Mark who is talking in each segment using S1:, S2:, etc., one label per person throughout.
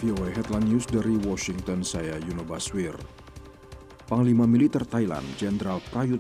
S1: VOA Headline News dari Washington, saya Yuno Baswir. Panglima Militer Thailand, Jenderal Prayut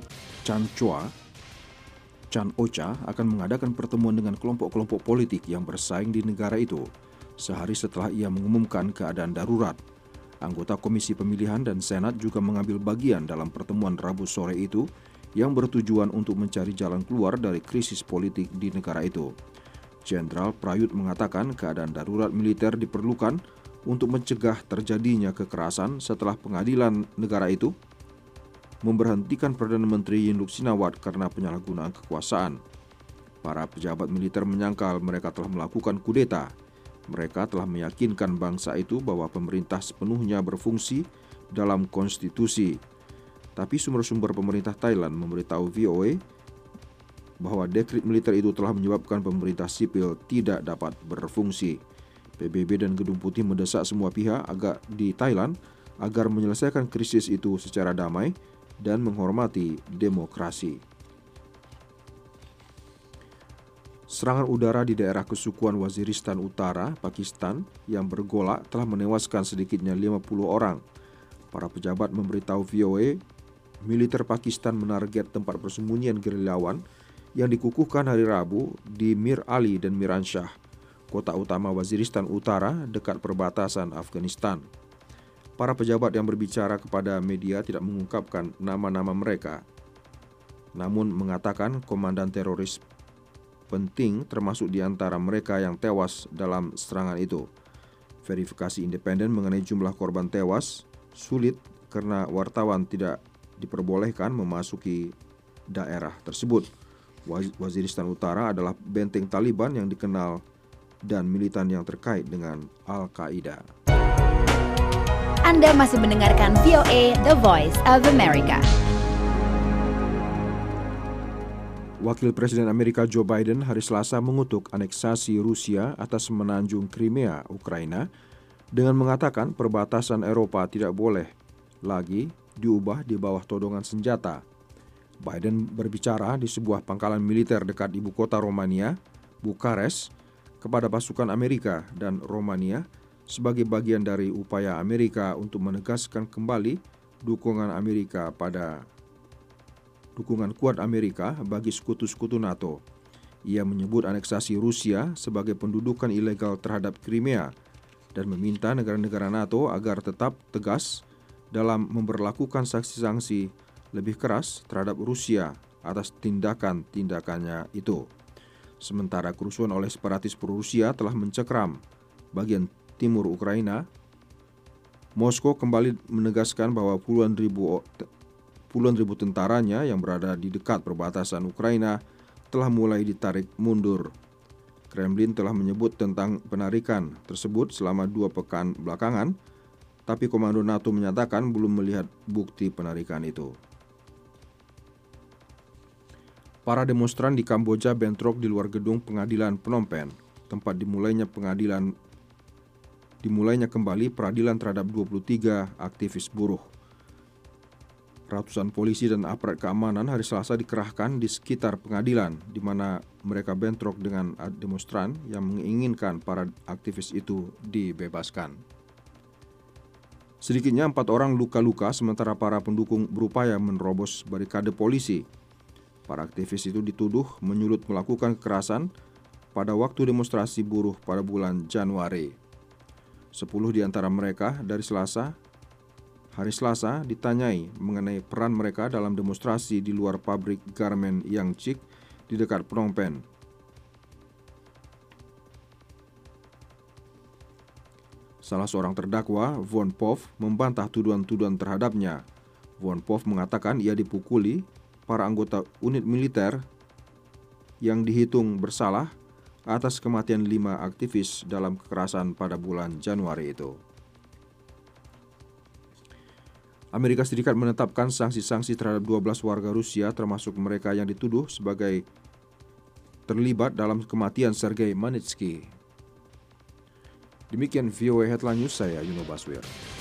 S1: Chan-o-cha akan mengadakan pertemuan dengan kelompok-kelompok politik yang bersaing di negara itu, sehari setelah ia mengumumkan keadaan darurat. Anggota Komisi Pemilihan dan Senat juga mengambil bagian dalam pertemuan Rabu sore itu yang bertujuan untuk mencari jalan keluar dari krisis politik di negara itu. Jenderal Prayut mengatakan keadaan darurat militer diperlukan untuk mencegah terjadinya kekerasan setelah pengadilan negara itu memberhentikan Perdana Menteri Yingluck Shinawatra karena penyalahgunaan kekuasaan. Para pejabat militer menyangkal mereka telah melakukan kudeta. Mereka telah meyakinkan bangsa itu bahwa pemerintah sepenuhnya berfungsi dalam konstitusi. Tapi sumber-sumber pemerintah Thailand memberitahu VOA bahwa dekret militer itu telah menyebabkan pemerintah sipil tidak dapat berfungsi. PBB dan Gedung Putih mendesak semua pihak di Thailand agar menyelesaikan krisis itu secara damai dan menghormati demokrasi. Serangan udara di daerah kesukuan Waziristan Utara, Pakistan yang bergolak telah menewaskan sedikitnya 50 orang. Para pejabat memberitahu VOA, militer Pakistan menarget tempat persembunyian gerilyawan yang dikukuhkan hari Rabu di Mir Ali dan Miran Shah, kota utama Waziristan Utara dekat perbatasan Afghanistan. Para pejabat yang berbicara kepada media tidak mengungkapkan nama-nama mereka, namun mengatakan komandan teroris penting termasuk di antara mereka yang tewas dalam serangan itu. Verifikasi independen mengenai jumlah korban tewas sulit karena wartawan tidak diperbolehkan memasuki daerah tersebut. Waziristan Utara adalah benteng Taliban yang dikenal dan militan yang terkait dengan Al-Qaeda.
S2: Anda masih mendengarkan VOA, The Voice of America.
S1: Wakil Presiden Amerika Joe Biden hari Selasa mengutuk aneksasi Rusia atas semenanjung Crimea, Ukraina, dengan mengatakan perbatasan Eropa tidak boleh lagi diubah di bawah todongan senjata. Biden berbicara di sebuah pangkalan militer dekat ibu kota Romania, Bukares, kepada pasukan Amerika dan Romania sebagai bagian dari upaya Amerika untuk menegaskan kembali dukungan kuat Amerika bagi sekutu-sekutu NATO. Ia menyebut aneksasi Rusia sebagai pendudukan ilegal terhadap Crimea dan meminta negara-negara NATO agar tetap tegas dalam memberlakukan sanksi-sanksi lebih keras terhadap Rusia atas tindakan-tindakannya itu. Sementara kerusuhan oleh separatis pro-Rusia telah mencekram bagian timur Ukraina, Moskow kembali menegaskan bahwa puluhan ribu tentaranya yang berada di dekat perbatasan Ukraina telah mulai ditarik mundur. Kremlin telah menyebut tentang penarikan tersebut selama 2 pekan belakangan, tapi Komando NATO menyatakan belum melihat bukti penarikan itu. Para demonstran di Kamboja bentrok di luar gedung pengadilan Phnom Penh, tempat dimulainya kembali peradilan terhadap 23 aktivis buruh. Ratusan polisi dan aparat keamanan hari Selasa dikerahkan di sekitar pengadilan, di mana mereka bentrok dengan demonstran yang menginginkan para aktivis itu dibebaskan. Sedikitnya 4 orang luka-luka sementara para pendukung berupaya menerobos barikade polisi. Para aktivis itu dituduh menyulut melakukan kekerasan pada waktu demonstrasi buruh pada bulan Januari. 10 di antara mereka hari Selasa ditanyai mengenai peran mereka dalam demonstrasi di luar pabrik garmen Yangchik di dekat Phnom Penh. Salah seorang terdakwa, Von Pov, membantah tuduhan-tuduhan terhadapnya. Von Pov mengatakan ia dipukuli para anggota unit militer yang dihitung bersalah atas kematian 5 aktivis dalam kekerasan pada bulan Januari itu. Amerika Serikat menetapkan sanksi-sanksi terhadap 12 warga Rusia termasuk mereka yang dituduh sebagai terlibat dalam kematian Sergei Magnitsky. Demikian VOA Headline News, saya Yuno Baswir.